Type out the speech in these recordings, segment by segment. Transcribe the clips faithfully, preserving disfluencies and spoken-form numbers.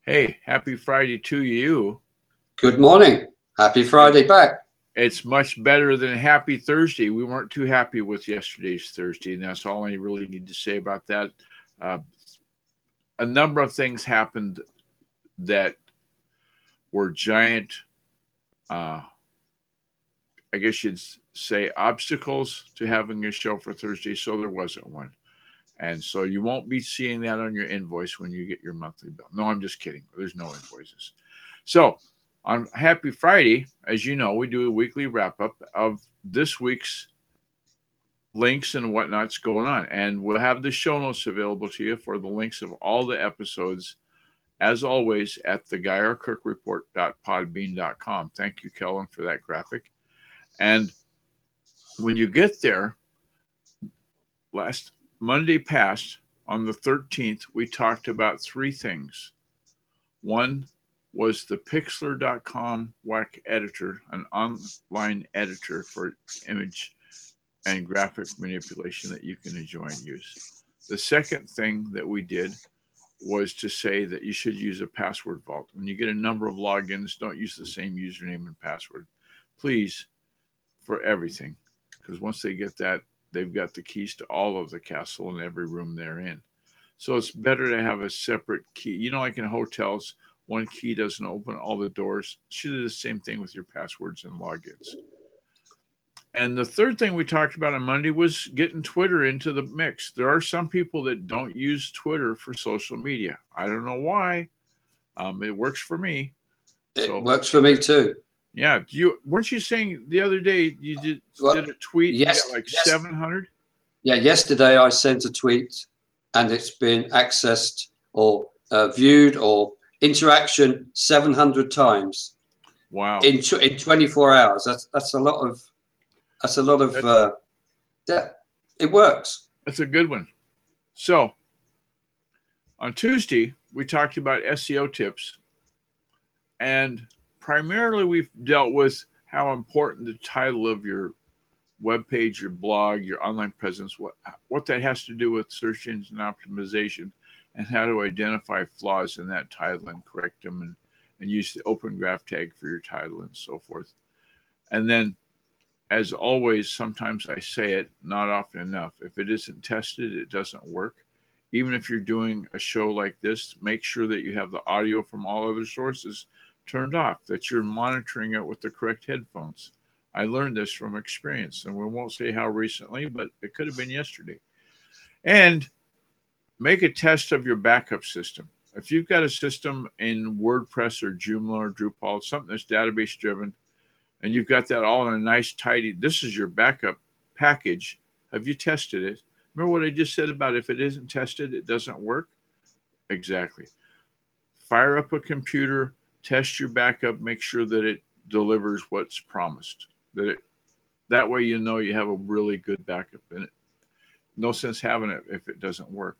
Hey, happy Friday to you. Good morning. Happy And Friday back. it's much better than happy Thursday. We weren't too happy with yesterday's Thursday, and that's all I really need to say about that. Uh, a number of things happened that were giant, uh, I guess you'd say, obstacles to having a show for Thursday, so there wasn't one. And so you won't be seeing that on your invoice when you get your monthly bill. No, I'm just kidding. There's no invoices. So on Happy Friday, as you know, we do a weekly wrap up of this week's links and whatnot's going on. And we'll have the show notes available to you for the links of all the episodes, as always, at the guy r kirk report dot podbean dot com. Thank you, Kellen, for that graphic. And when you get there, last Monday past, on the thirteenth, we talked about three things. One was the Pixlr dot com W A C editor, an online editor for image and graphic manipulation that you can enjoy and use. The second thing that we did was to say that you should use a password vault. When you get a number of logins, don't use the same username and password, please, for everything. Because once they get that, they've got the keys to all of the castle and every room they're in. So it's better to have a separate key. You know, like in hotels, one key doesn't open all the doors. Should do the same thing with your passwords and logins. And the third thing we talked about on Monday was getting Twitter into the mix. There are some people that don't use Twitter for social media. I don't know why. Um, it works for me. It So works for me too. yeah, you weren't you saying the other day you did Well, did a tweet and you got yes, like yes, seven hundred? yeah. Yesterday I sent a tweet, and it's been accessed or uh, viewed or interaction seven hundred times Wow, in tw- in twenty-four hours. That's that's a lot of that's a lot of that, uh, yeah. It works. that's a good one. So on Tuesday we talked about S E O tips, and primarily we've dealt with how important the title of your web page, your blog, your online presence, what what that has to do with search engine optimization, and how to identify flaws in that title and correct them, and, and use the open graph tag for your title and so forth. And then, as always, sometimes I say it, not often enough. If it isn't tested, it doesn't work. Even if you're doing a show like this, make sure that you have the audio from all other sources turned off, that you're monitoring it with the correct headphones. I learned this from experience, and we won't say how recently, but it could have been yesterday. And make a test of your backup system. If you've got a system in WordPress or Joomla or Drupal, something that's database driven, and you've got that all in a nice, tidy, this is your backup package. Have you tested it? Remember what I just said about if it isn't tested, it doesn't work? Exactly. Fire up a computer, test your backup, make sure that it delivers what's promised. That it that way you know you have a really good backup in it. No sense having it if it doesn't work.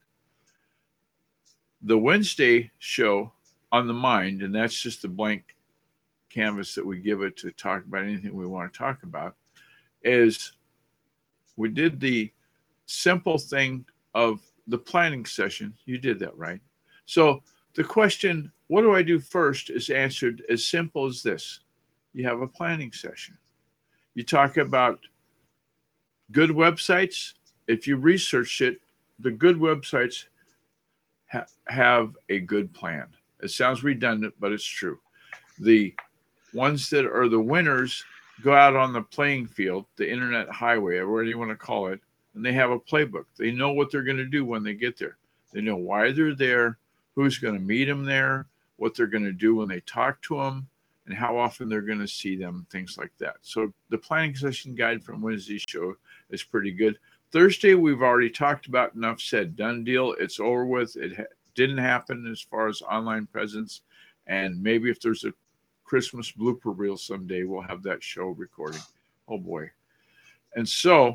The Wednesday show on the mind, and that's just the blank canvas that we give it to talk about anything we want to talk about, is we did the simple thing of the planning session. You did that, right? So the question, what do I do first, is answered as simple as this. You have a planning session. You talk about good websites. If you research it, the good websites ha- have a good plan. It sounds redundant, but it's true. The ones that are the winners go out on the playing field, the internet highway, or whatever you want to call it, and they have a playbook. They know what they're going to do when they get there. They know why they're there, who's going to meet them there, what they're going to do when they talk to them, and how often they're going to see them, things like that. So the planning session guide from Wednesday's show is pretty good. Thursday, we've already talked about, enough said, done deal. It's over with. It ha- didn't happen as far as online presence. And maybe if there's a Christmas blooper reel someday, we'll have that show recording. Oh boy. And so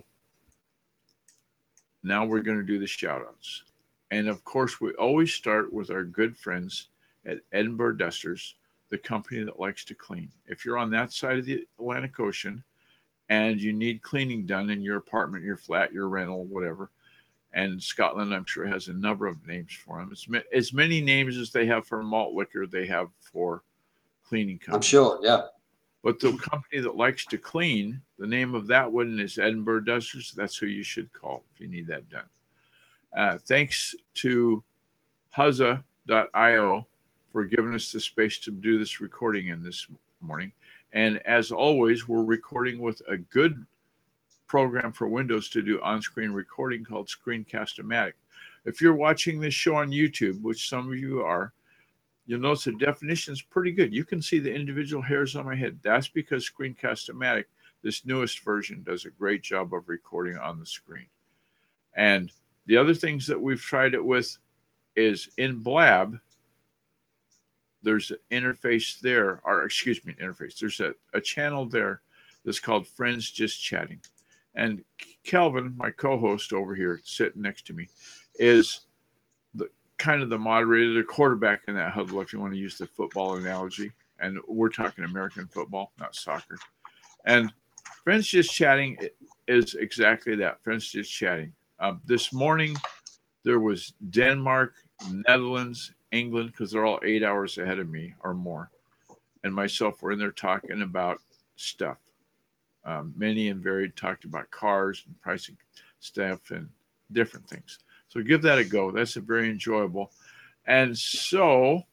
now we're going to do the shout outs. And of course, we always start with our good friends at Edinburgh Dusters, the company that likes to clean. If you're on that side of the Atlantic Ocean and you need cleaning done in your apartment, your flat, your rental, whatever, And Scotland, I'm sure, has a number of names for them. As, as many names as they have for malt liquor, they have for cleaning companies. I'm sure, yeah. But the company that likes to clean, the name of that one is Edinburgh Dusters. That's who you should call if you need that done. Uh, thanks to Huzza dot io for giving us the space to do this recording in this morning. And as always, we're recording with a good program for Windows to do on-screen recording called Screencast-O-Matic. If you're watching this show on YouTube, which some of you are, you'll notice the definition is pretty good. You can see the individual hairs on my head. That's because Screencast-O-Matic, this newest version, does a great job of recording on the screen. And the other things that we've tried it with is in Blab, there's an interface there, or excuse me, interface. There's a, a channel there that's called Friends Just Chatting. And Kelvin, my co-host over here sitting next to me, is the kind of the moderator, the quarterback in that huddle, if you want to use the football analogy. And we're talking American football, not soccer. And Friends Just Chatting is exactly that, Friends Just Chatting. Um, this morning, there was Denmark, Netherlands, England, because they're all eight hours ahead of me or more, and myself were in there talking about stuff. Um, many and varied talked about cars and pricing stuff and different things. So give that a go. That's a very enjoyable. And so,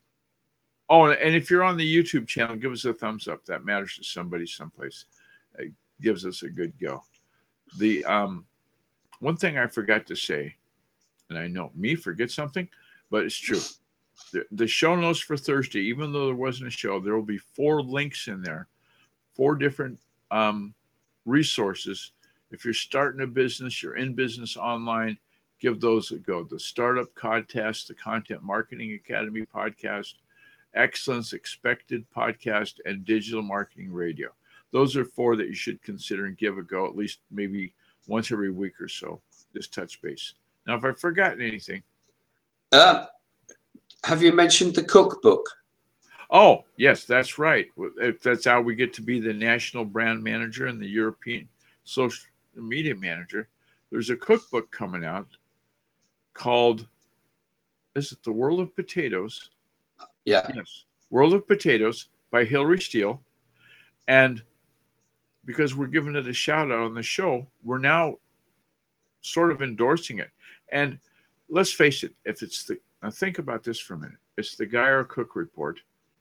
oh, and if you're on the YouTube channel, give us a thumbs up. That matters to somebody someplace. It gives us a good go. The um, one thing I forgot to say, and I know me forget something, but it's true. The, the show notes for Thursday, even though there wasn't a show, there will be four links in there, four different um, resources. If you're starting a business, you're in business online, give those a go. The Startup Contest, the Content Marketing Academy podcast, Excellence Expected podcast, and Digital Marketing Radio. Those are four that you should consider and give a go, at least maybe once every week or so. Just touch base. Now, if I've forgotten anything. Uh, have you mentioned the cookbook? Oh, yes, that's right. That's how we get to be the national brand manager and the European social media manager. There's a cookbook coming out called, is it The World of Potatoes? Yeah. Yes. World of Potatoes by Hillary Steele. And because we're giving it a shout out on the show, we're now sort of endorsing it. And let's face it, if it's the, now think about this for a minute. It's the Guy R. Cook Report,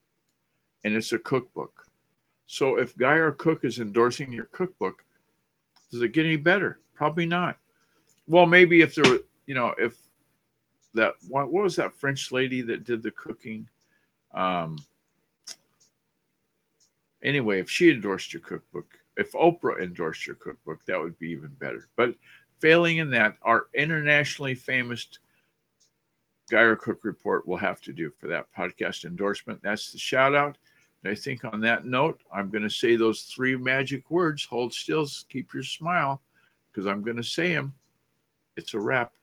and it's a cookbook. So if Guy R. Cook is endorsing your cookbook, does it get any better? Probably not. Well, maybe if there were, you know, if that, what, what was that French lady that did the cooking? Um, anyway, if she endorsed your cookbook, if Oprah endorsed your cookbook, that would be even better. But failing in that, our internationally famous Guy R. Cook Report will have to do for that podcast endorsement. That's the shout out. And I think on that note, I'm going to say those three magic words: hold still, keep your smile, because I'm going to say them. It's a wrap.